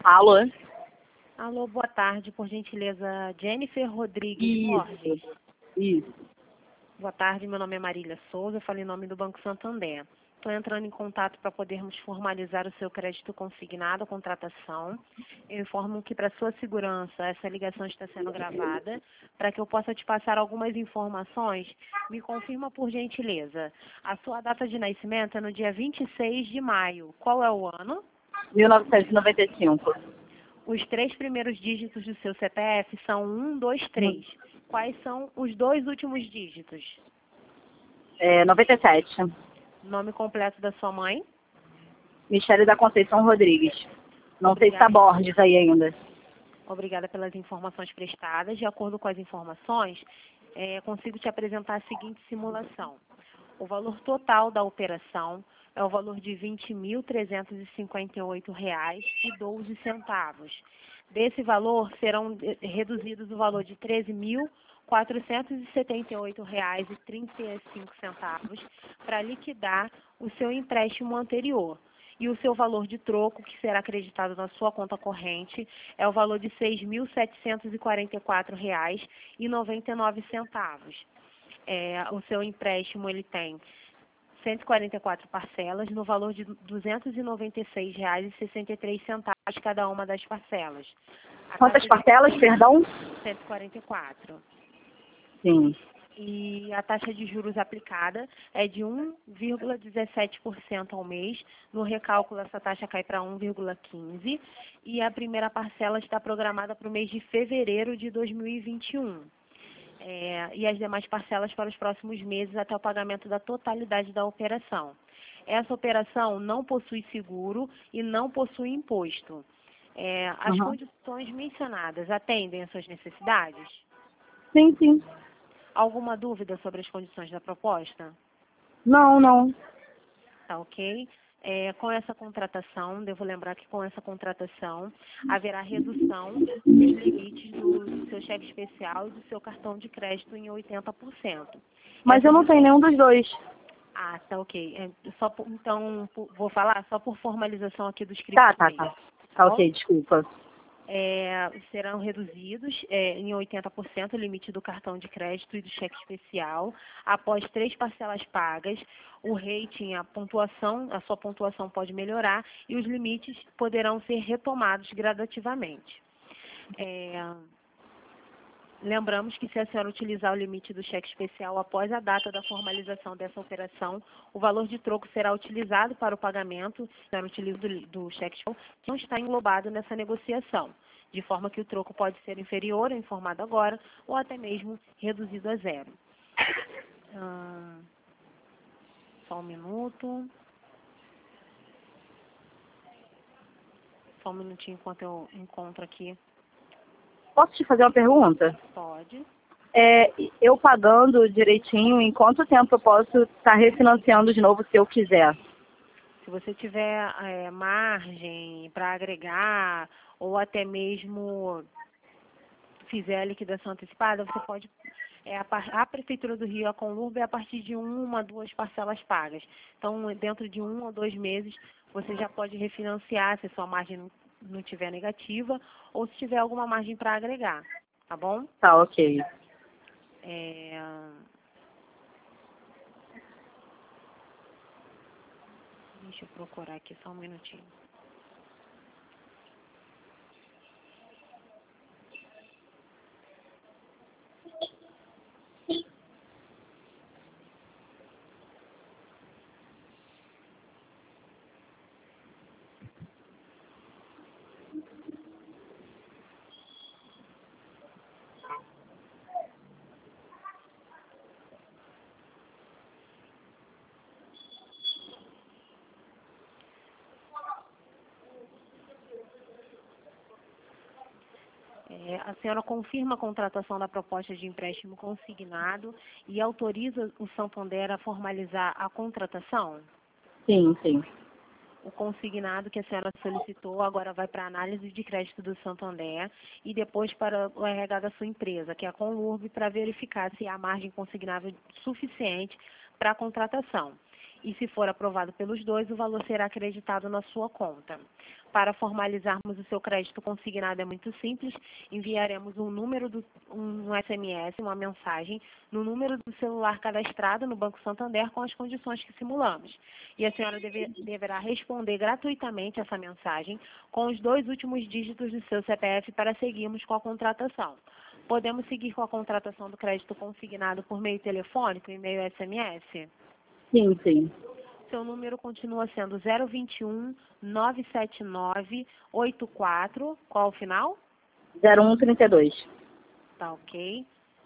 Alô? Alô, boa tarde, por gentileza, Jennifer Rodrigues Borges. Isso. Boa tarde, meu nome é Marília Souza, eu falo em nome do Banco Santander. Estou entrando em contato para podermos formalizar o seu crédito consignado à contratação. Eu informo que, para sua segurança, essa ligação está sendo gravada. Para que eu possa te passar algumas informações, me confirma, por gentileza. A sua data de nascimento é no dia 26 de maio. Qual é o ano? 1995. Os 3 primeiros dígitos do seu CPF são 1, 2, 3. Quais são os 2 últimos dígitos? 97. Nome completo da sua mãe? Michele da Conceição Rodrigues. Não sei se está Borges aí ainda. Obrigada pelas informações prestadas. De acordo com as informações, consigo te apresentar a seguinte simulação. O valor total da operação é o valor de R$ 20.358,12. Desse valor, serão reduzidos o valor de R$ 13.478,35 para liquidar o seu empréstimo anterior. E o seu valor de troco, que será acreditado na sua conta corrente, é o valor de R$ 6.744,99. O seu empréstimo ele tem 144 parcelas, no valor de R$ 296,63 cada uma das parcelas. Quantas parcelas, perdão? 144. Sim. E a taxa de juros aplicada é de 1,17% ao mês. No recálculo, essa taxa cai para 1,15%. E a primeira parcela está programada para o mês de fevereiro de 2021. E as demais parcelas para os próximos meses até o pagamento da totalidade da operação. Essa operação não possui seguro e não possui imposto. As condições mencionadas atendem às suas necessidades? Sim, sim. Alguma dúvida sobre as condições da proposta? Não. Tá ok? Com essa contratação, devo lembrar que com essa contratação haverá redução dos limites do seu cheque especial e do seu cartão de crédito em 80%. Mas eu não tenho nenhum dos dois. Ah, tá ok. Então, vou falar só por formalização aqui dos critérios. Tá ok, desculpa. Serão reduzidos em 80% o limite do cartão de crédito e do cheque especial. Após 3 parcelas pagas, o rating, a sua pontuação pode melhorar e os limites poderão ser retomados gradativamente. Lembramos que, se a senhora utilizar o limite do cheque especial após a data da formalização dessa operação, o valor de troco será utilizado para o pagamento do cheque especial, que não está englobado nessa negociação, de forma que o troco pode ser inferior ao informado agora ou até mesmo reduzido a zero. Só um minuto. Só um minutinho enquanto eu encontro aqui. Posso te fazer uma pergunta? Pode. Eu pagando direitinho, em quanto tempo eu posso estar refinanciando de novo se eu quiser? Se você tiver margem para agregar ou até mesmo fizer a liquidação antecipada, você pode... a Prefeitura do Rio, a Conlurb, é a partir de 1 a 2 parcelas pagas. Então, dentro de 1 ou 2 meses, você já pode refinanciar se a sua margem não tiver negativa ou se tiver alguma margem para agregar, tá bom? Tá, ok. Deixa eu procurar aqui só um minutinho. A senhora confirma a contratação da proposta de empréstimo consignado e autoriza o Santander a formalizar a contratação? Sim, sim. O consignado que a senhora solicitou agora vai para a análise de crédito do Santander e depois para o RH da sua empresa, que é a Conlurb, para verificar se há margem consignável suficiente para a contratação. E, se for aprovado pelos dois, o valor será acreditado na sua conta. Para formalizarmos o seu crédito consignado é muito simples. Enviaremos um SMS, uma mensagem, no número do celular cadastrado no Banco Santander com as condições que simulamos. E a senhora deverá responder gratuitamente essa mensagem com os 2 últimos dígitos do seu CPF para seguirmos com a contratação. Podemos seguir com a contratação do crédito consignado por meio telefônico e meio SMS? Sim, sim. Seu número continua sendo 021 979 84. Qual o final? 0132. Tá ok.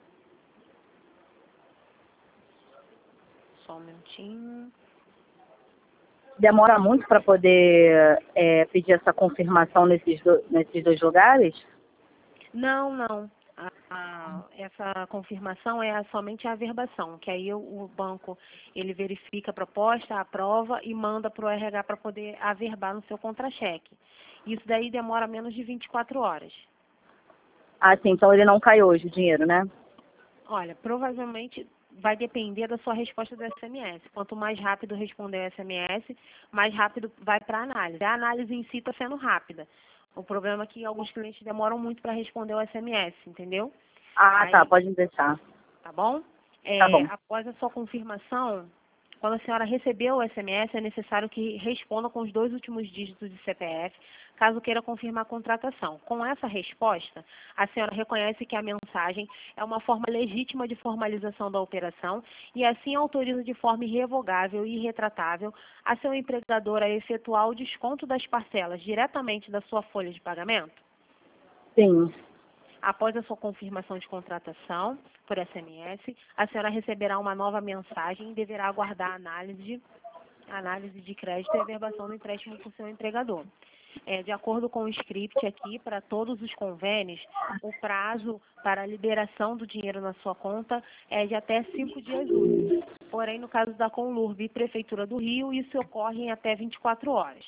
Só um minutinho. Demora muito para poder pedir essa confirmação nesses 2 lugares? Não, não. Essa confirmação é somente a averbação, que aí o banco ele verifica a proposta, aprova e manda para o RH para poder averbar no seu contra-cheque. Isso daí demora menos de 24 horas. Ah, sim, então ele não cai hoje o dinheiro, né? Olha, provavelmente vai depender da sua resposta do SMS. Quanto mais rápido responder o SMS, mais rápido vai para a análise. A análise em si está sendo rápida. O problema é que alguns clientes demoram muito para responder o SMS, entendeu? Ah, Aí, tá, pode me deixar. tá bom? Tá bom. Após a sua confirmação, quando a senhora recebeu o SMS, é necessário que responda com os 2 últimos dígitos de CPF, caso queira confirmar a contratação. Com essa resposta, a senhora reconhece que a mensagem é uma forma legítima de formalização da operação e assim autoriza de forma irrevogável e irretratável a seu empregador a efetuar o desconto das parcelas diretamente da sua folha de pagamento? Sim. Após a sua confirmação de contratação por SMS, a senhora receberá uma nova mensagem e deverá aguardar a análise de crédito e averbação do empréstimo por seu empregador. De acordo com o script aqui, para todos os convênios, o prazo para a liberação do dinheiro na sua conta é de até 5 dias úteis. Porém, no caso da Conlurb e Prefeitura do Rio, isso ocorre em até 24 horas.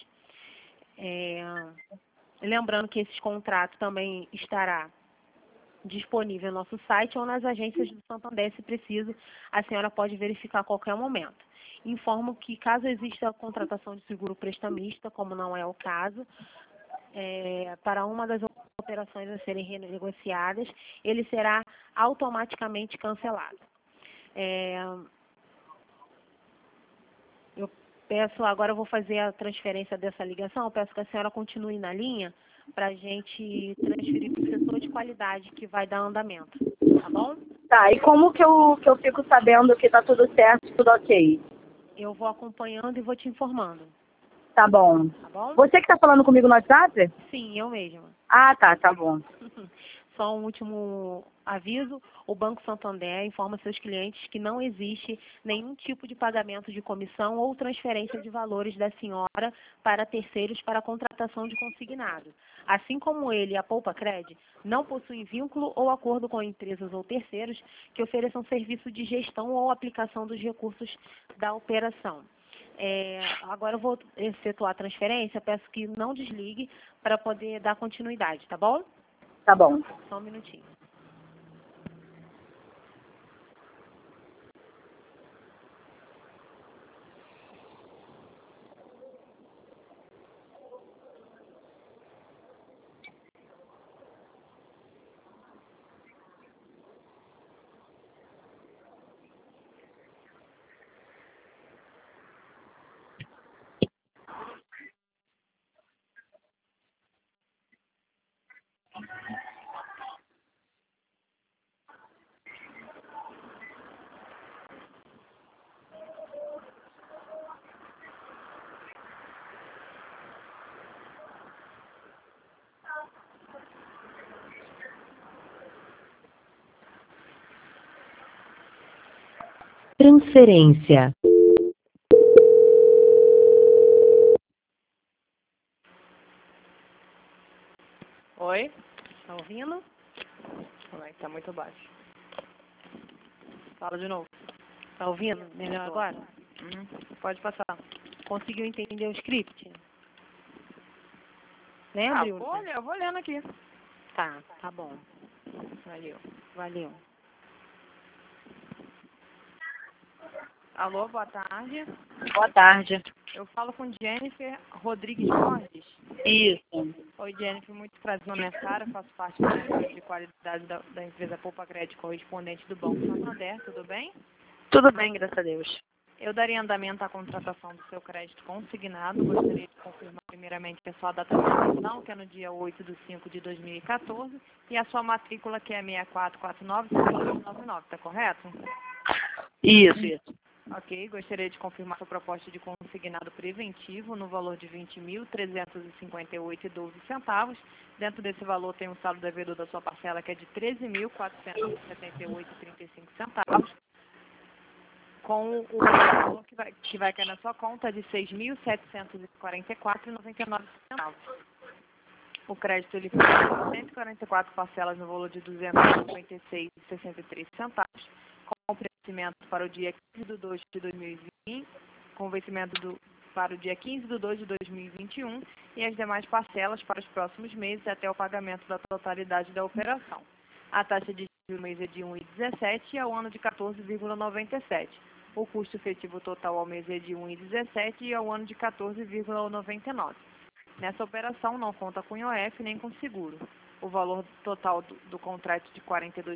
Lembrando que esse contrato também estará disponível no nosso site ou nas agências do Santander, se preciso, a senhora pode verificar a qualquer momento. Informo que, caso exista a contratação de seguro prestamista, como não é o caso, para uma das operações a serem renegociadas, ele será automaticamente cancelado. Eu peço, agora eu vou fazer a transferência dessa ligação, eu peço que a senhora continue na linha para a gente transferir para o setor de qualidade que vai dar andamento, tá bom? Tá, e como que eu fico sabendo que tá tudo certo, tudo ok? Eu vou acompanhando e vou te informando, Tá bom. tá bom? Você que tá falando comigo no WhatsApp? Sim, eu mesma. Ah, tá bom. Só um último aviso, o Banco Santander informa seus clientes que não existe nenhum tipo de pagamento de comissão ou transferência de valores da senhora para terceiros para a contratação de consignado. Assim como ele e a Poupa Cred não possuem vínculo ou acordo com empresas ou terceiros que ofereçam serviço de gestão ou aplicação dos recursos da operação. Agora eu vou efetuar a transferência, peço que não desligue para poder dar continuidade, tá bom? Tá bom. Só um minutinho. Transferência. Oi? Tá ouvindo? Ai, tá muito baixo. Fala de novo. Tá ouvindo? Melhor agora? Pode passar. Conseguiu entender o script? Lembra, Yuri? Eu vou lendo aqui. Tá bom. Valeu. Alô, boa tarde. Boa tarde. Eu falo com Jennifer Rodrigues Borges. Isso. Oi, Jennifer, muito prazer. Meu nome é Sara, faço parte do controle de qualidade da empresa Poupa Crédito, correspondente do Banco Santander, tudo bem? Tudo bem, graças a Deus. Eu daria andamento à contratação do seu crédito consignado. Gostaria de confirmar primeiramente que a sua data de emissão, que é no dia 8/5/2014, e a sua matrícula, que é 6449-5299, está correto? Isso. Ok, gostaria de confirmar sua proposta de consignado preventivo no valor de R$ 20.358,12. Dentro desse valor tem o saldo devedor da sua parcela, que é de R$ 13.478,35. Com o valor que vai cair na sua conta de R$ 6.744,99. O crédito ele foi de 144 parcelas no valor de R$ 296,63, com vencimento para o dia 15/2/2020, com vencimento para o dia 15/2/2021 e as demais parcelas para os próximos meses até o pagamento da totalidade da operação. A taxa de juros mês é de 1,17 e ao ano de 14,97. O custo efetivo total ao mês é de 1,17 e ao ano de 14,99. Nessa operação não conta com IOF nem com seguro. O valor total do contrato de R$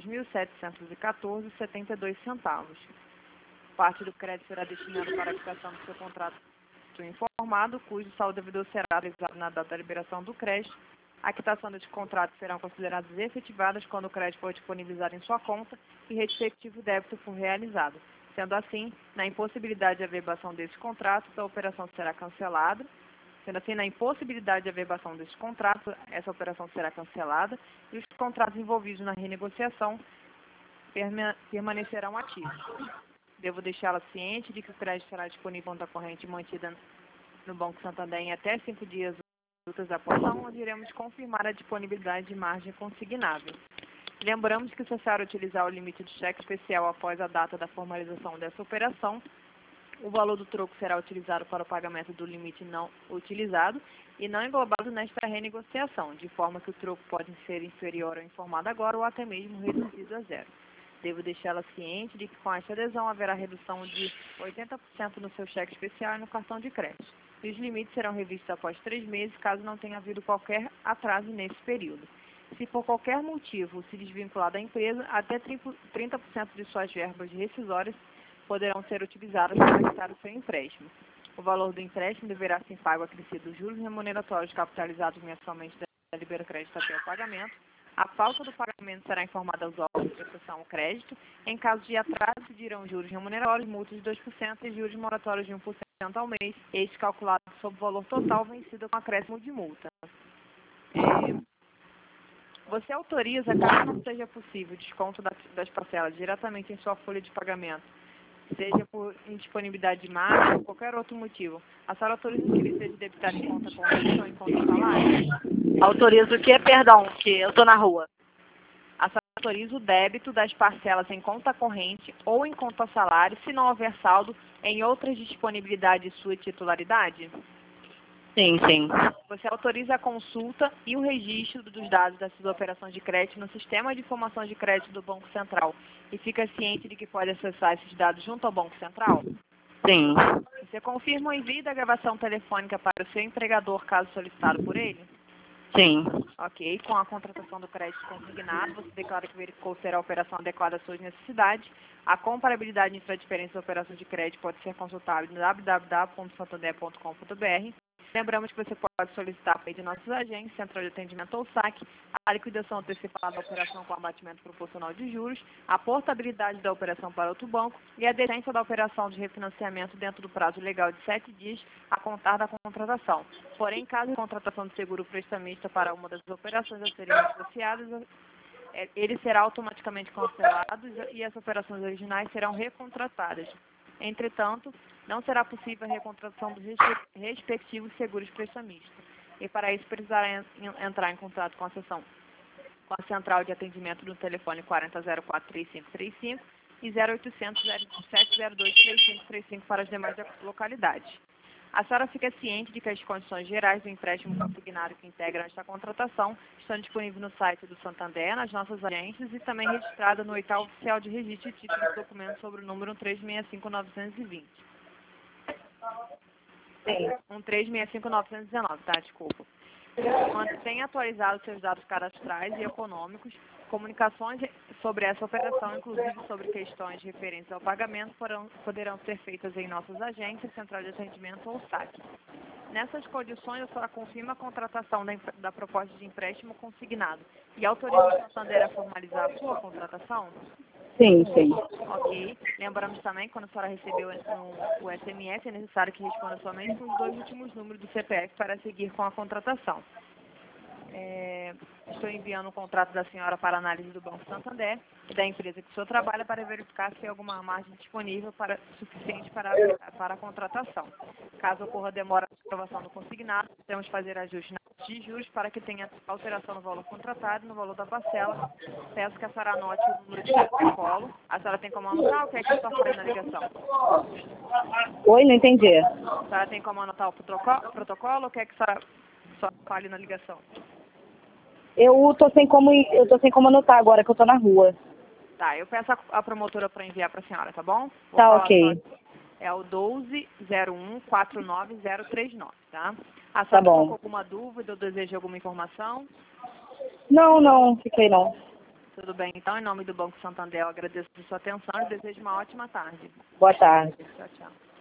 42.714,72. Parte do crédito será destinado para a quitação do seu contrato informado, cujo saldo devedor será realizado na data da liberação do crédito. A quitação desses contratos serão consideradas efetivadas quando o crédito for disponibilizado em sua conta e respectivo débito for realizado. Sendo assim, na impossibilidade de averbação desses contratos, a operação será cancelada. Sendo assim, na impossibilidade de averbação desses contratos, essa operação será cancelada e os contratos envolvidos na renegociação permanecerão ativos. Devo deixá-la ciente de que o crédito será disponível em conta corrente mantida no Banco Santander em até 5 dias úteis após, onde iremos confirmar a disponibilidade de margem consignável. Lembramos que, se necessário utilizar o limite de cheque especial após a data da formalização dessa operação, o valor do troco será utilizado para o pagamento do limite não utilizado e não englobado nesta renegociação, de forma que o troco pode ser inferior ao informado agora ou até mesmo reduzido a zero. Devo deixá-la ciente de que com esta adesão haverá redução de 80% no seu cheque especial e no cartão de crédito. E os limites serão revistos após 3 meses, caso não tenha havido qualquer atraso nesse período. Se por qualquer motivo se desvincular da empresa, até 30% de suas verbas rescisórias poderão ser utilizadas para quitar o seu empréstimo. O valor do empréstimo deverá ser pago acrescido dos juros remuneratórios capitalizados mensalmente da Libera Crédito até o pagamento. A falta do pagamento será informada aos órgãos de prestação ao crédito. Em caso de atraso, dirão juros remuneratórios, multas de 2% e juros moratórios de 1% ao mês, este calculado sobre o valor total vencido com acréscimo de multa. Você autoriza, caso não seja possível, desconto das parcelas diretamente em sua folha de pagamento, seja por indisponibilidade de margem ou qualquer outro motivo, a senhora autoriza que ele seja debitado em conta corrente ou em conta salário? Autoriza o quê? Perdão, que eu tô na rua. A senhora autoriza o débito das parcelas em conta corrente ou em conta salário, se não houver saldo em outras disponibilidades de sua titularidade? Sim. Você autoriza a consulta e o registro dos dados das suas operações de crédito no Sistema de Informações de Crédito do Banco Central e fica ciente de que pode acessar esses dados junto ao Banco Central? Sim. Você confirma o envio da gravação telefônica para o seu empregador, caso solicitado por ele? Sim. Ok. Com a contratação do crédito consignado, você declara que verificou ser a operação adequada às suas necessidades. A comparabilidade entre a diferença das operações de crédito pode ser consultada no www.santander.com.br. Lembramos que você pode solicitar por meio de nossos agentes, Central de Atendimento ou SAC, a liquidação antecipada da operação com abatimento proporcional de juros, a portabilidade da operação para outro banco e a decência da operação de refinanciamento dentro do prazo legal de 7 dias a contar da contratação. Porém, em caso de contratação de seguro prestamista para uma das operações a serem negociadas, ele será automaticamente cancelado e as operações originais serão recontratadas. Entretanto, não será possível a recontratação dos respectivos seguros prestamistas. E para isso precisará entrar em contato com a central de atendimento no telefone 4004-3535 e 0800 702 3535 para as demais localidades. A senhora fica ciente de que as condições gerais do empréstimo consignado que integram esta contratação estão disponíveis no site do Santander, nas nossas agências e também registrada no Edital Oficial de Registro de Títulos e Documentos sobre o número 1365920. Sim. 1365919, tá? Desculpa. Mantenha atualizados seus dados cadastrais e econômicos. Comunicações sobre essa operação, inclusive sobre questões referentes ao pagamento, poderão ser feitas em nossas agências, central de atendimento ou saque. Nessas condições, a senhora confirma a contratação da proposta de empréstimo consignado e autoriza o Santander a formalizar a sua contratação? Sim, sim. Ok. Lembramos também que quando a senhora recebeu o SMS, é necessário que responda somente com os 2 últimos números do CPF para seguir com a contratação. Estou enviando o contrato da senhora para análise do Banco Santander e da empresa que o senhor trabalha para verificar se tem alguma margem disponível suficiente para a contratação. Caso ocorra demora na aprovação do consignado, podemos fazer ajustes de juros para que tenha alteração no valor contratado e no valor da parcela. Peço que a senhora anote o número de protocolo. A senhora tem como anotar ou quer que eu só fale na ligação? Oi, não entendi. A senhora tem como anotar o protocolo ou quer que a senhora só fale na ligação? Eu tô sem como anotar agora que eu tô na rua. Tá, eu peço a promotora para enviar para a senhora, tá bom? Vou Tá, falar ok. só. É o 1201-49039, tá? A senhora Tá ficou bom. com alguma dúvida ou deseja alguma informação? Não, fiquei não. Tudo bem, então, em nome do Banco Santander, eu agradeço por sua atenção e desejo uma ótima tarde. Boa tarde. Tchau, tchau.